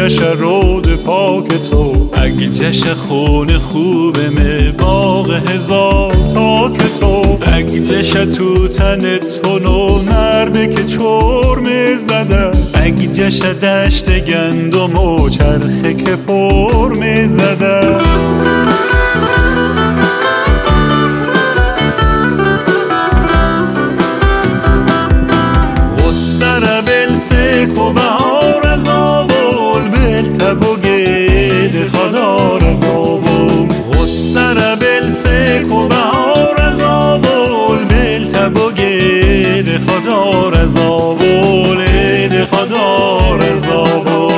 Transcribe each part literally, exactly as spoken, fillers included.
جش رود پاک تو، اگ جش خون خوب می باغ هزار تاک تو، اگ جش تو تن تو نو مرده که چور می زده، اگ جش دشت گندم و چرخه که پر می زده. غصه بلسک و بهار از آبول بلتب و گید خدار از آبول، غصه بلسک و بهار از آبول بلتب و گید خدار از آبول، اید خدار از آبول.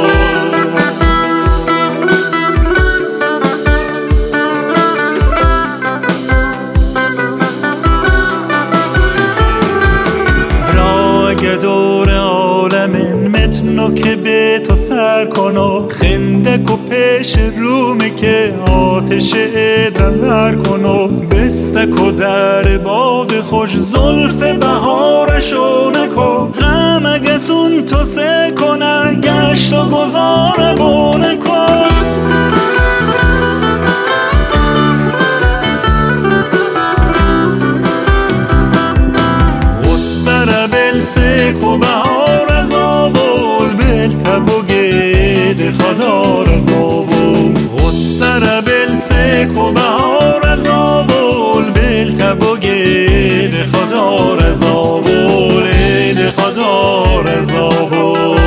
دور عالمین متنو که به تو سر کنو، خندک و پیش رومه که آتش دمر کنو، بستک و در باد خوش زلف بهارشو نکن، غم اگسون تو سه کنه گشت و گذار بونه کن. بلسک و بهار از آبول بلتب و گید خدار از آبول، غصه بلسک و بهار از آبول بلتب و گید خدار از آبول، اید خدار از آبول.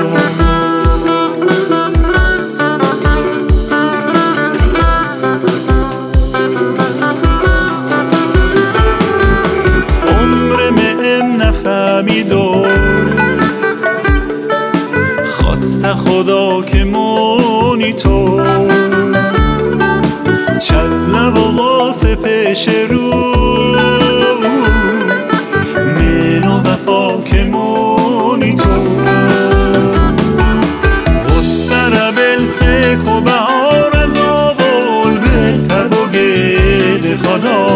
نفهمیدو خواست خدا که مونی تو، چله و واسه پیش رو من و وفا که مونی تو، غصه را بلسک و بهار از آبول بلتب و گید خدا